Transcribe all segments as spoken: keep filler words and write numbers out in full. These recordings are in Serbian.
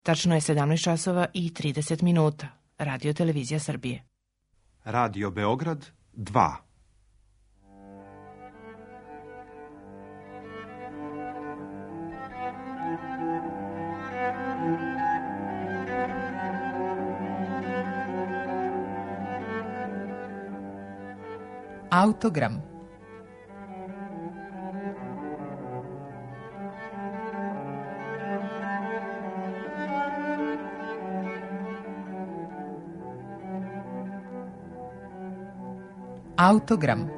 Tačno je sedamnaest časova i trideset minuta. Radio Televizija Srbije. Radio Beograd dva. Autogram. Autogram.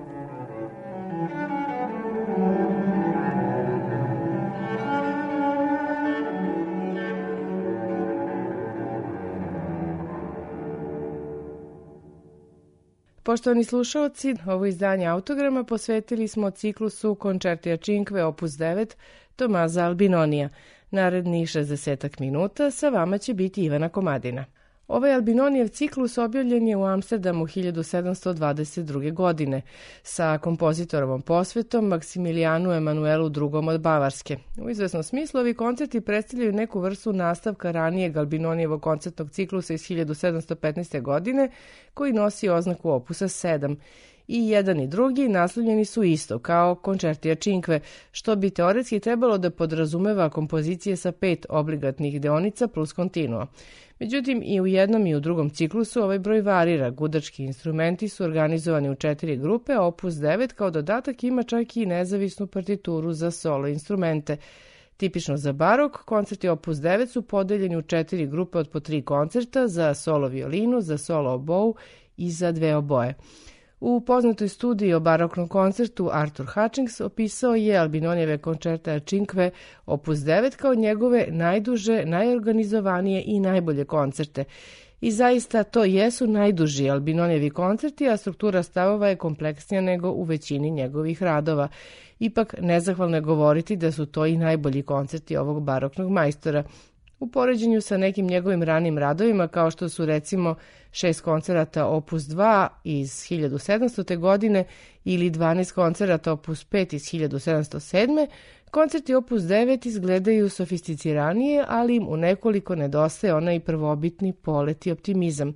Poštovani slušaoci, ovo izdanje Autograma posvetili smo ciklusu Concerti a cinque opus devet Tomaza Albinonija. Naredni šezdesetak minuta sa vama će biti Ivana Komadina. Ovaj Albinonijev ciklus objavljen je u Amsterdamu hiljadu sedamsto dvadeset druge. godine sa kompozitorovom posvetom Maksimilijanu Emanuelu drugom. od Bavarske. U izvesnom smislu ovi koncerti predstavljaju neku vrstu nastavka ranijeg Albinonijevog koncertnog ciklusa iz hiljadu sedamsto petnaeste. godine koji nosi oznaku opusa sedam. I jedan i drugi naslovljeni su isto, kao Concerti a cinque, što bi teoretski trebalo da podrazumeva kompozicije sa pet obligatnih deonica plus continuo. Međutim, i u jednom i u drugom ciklusu ovaj broj varira. Gudački instrumenti su organizovani u četiri grupe, a opus devet kao dodatak ima čak i nezavisnu partituru za solo instrumente. Tipično za barok, koncerti opus devet su podeljeni u četiri grupe od po tri koncerta za solo violinu, za solo obou i za dve oboje. U poznatoj studiji o baroknom koncertu Arthur Hutchings opisao je Albinonijeve Concerti a cinque opus devet kao njegove najduže, najorganizovanije i najbolje koncerte. I zaista to jesu najduži Albinonijevi koncerti, a struktura stavova je kompleksnija nego u većini njegovih radova. Ipak nezahvalno je govoriti da su to i najbolji koncerti ovog baroknog majstora. U poređenju sa nekim njegovim ranim radovima, kao što su recimo šest koncerata opus dva iz hiljadu sedamstote. godine ili dvanaest koncerata opus pet iz hiljadu sedamsto sedme. koncerti opus devet izgledaju sofisticiranije, ali im u nekoliko nedostaje onaj prvobitni polet i optimizam.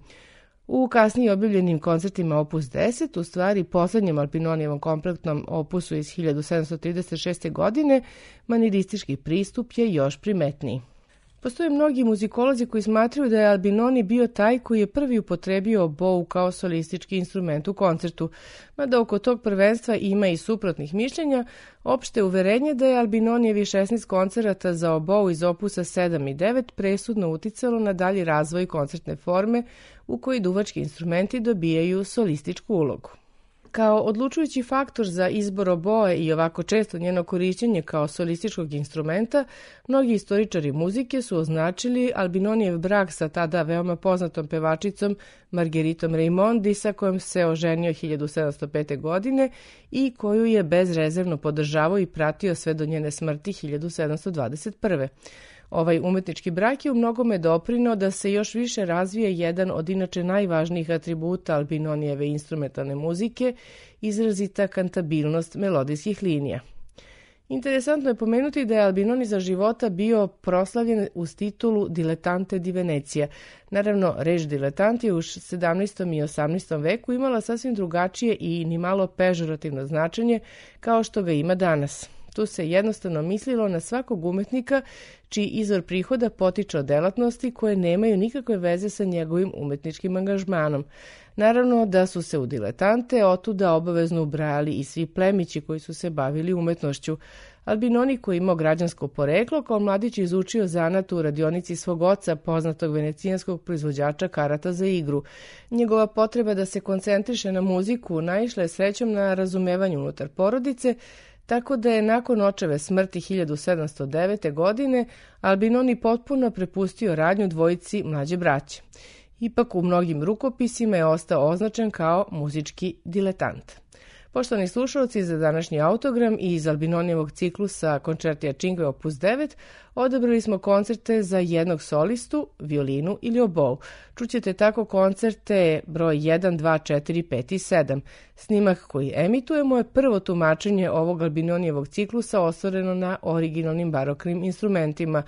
U kasnije objavljenim koncertima opus deset, u stvari poslednjem Albinonijevom kompletnom opusu iz hiljadu sedamsto trideset šeste. godine, maniristički pristup je još primetniji. Postoje mnogi muzikolozi koji smatraju da je Albinoni bio taj koji je prvi upotrebio obou kao solistički instrument u koncertu, mada oko tog prvenstva ima i suprotnih mišljenja. Opšte uverenje da je Albinonijevi šesnaest koncerata za obou iz opusa sedam i devet presudno uticalo na dalji razvoj koncertne forme u kojoj duvački instrumenti dobijaju solističku ulogu. Kao odlučujući faktor za izbor oboe i ovako često njeno korišćenje kao solističkog instrumenta, mnogi istoričari muzike su označili Albinonijev brak sa tada veoma poznatom pevačicom Margueritom Raimondi, sa kojom se oženio hiljadu sedamsto pete. godine i koju je bezrezervno podržavao i pratio sve do njene smrti hiljadu sedamsto dvadeset prve. Ovaj umetnički brak je u mnogome doprineo da se još više razvije jedan od inače najvažnijih atributa Albinonijeve instrumentalne muzike, izrazita kantabilnost melodijskih linija. Interesantno je pomenuti da je Albinoni za života bio proslavljen uz titulu Dilettante di Venezia. Naravno, reč diletant je u sedamnaestom i osamnaestom. veku imala sasvim drugačije i nimalo pežorativno značenje kao što ga ima danas. Tu se jednostavno mislilo na svakog umetnika čiji izvor prihoda potiče od delatnosti koje nemaju nikakve veze sa njegovim umetničkim angažmanom. Naravno da su se u diletante otuda obavezno ubrajali i svi plemići koji su se bavili umetnošću. Albinoni, koji imao građansko poreklo, kao mladić izučio zanat u radionici svog oca, poznatog venecijanskog proizvođača karata za igru. Njegova potreba da se koncentriše na muziku naišla je srećom na razumevanje unutar porodice, tako da je nakon očeve smrti hiljadu sedamsto devete. godine Albinoni potpuno prepustio radnju dvojici mlađe braće. Ipak u mnogim rukopisima je ostao označen kao muzički diletant. Poštovani slušalci, za današnji autogram i iz Albinonijevog ciklusa Concerti a cinque opus devet odabrali smo koncerte za jednog solistu, violinu ili obou. Čućete tako koncerte broj jedan, dva, četiri, pet i sedam. Snimak koji emitujemo je prvo tumačenje ovog Albinonijevog ciklusa ostvareno na originalnim baroknim instrumentima.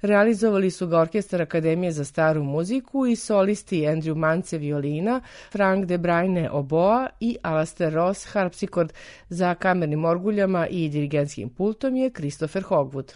Realizovali su ga Orkestar Akademije za staru muziku i solisti Andrew Mance violina, Frank de Bruyne oboa i Alastair Ross harpsikord. Za kamernim orguljama i dirigentskim pultom je Christopher Hogwood.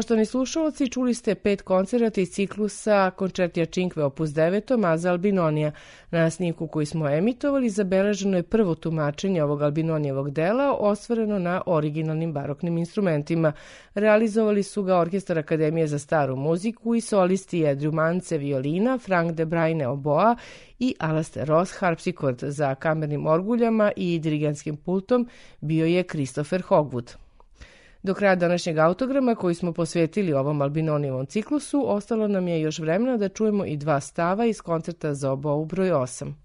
Poštovani slušalci, čuli ste pet koncerata iz ciklusa Concerti a Cinque opus devet Tomasa Albinonija. Na snimku koji smo emitovali zabeleženo je prvo tumačenje ovog Albinonijevog dela ostvareno na originalnim baroknim instrumentima. Realizovali su ga Orkestar Akademije za staru muziku i solisti Edriju Mance violina, Frank de Brajne oboa i Alastair Ross harpsikord. Za kamernim orguljama i dirigentskim pultom bio je Christopher Hogwood. Do kraja današnjeg autograma koji smo posvetili ovom Albinonijevom ciklusu, ostalo nam je još vremena da čujemo i dva stava iz koncerta za obou broj osam.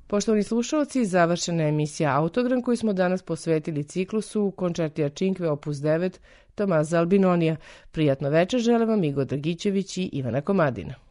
Poštovani slušalci, završena je emisija Autogram koju smo danas posvetili ciklusu Concerti a cinque opus devet Tomaza Albinonija. Prijatno večer žele vam Igor Dragićević i Ivana Komadina.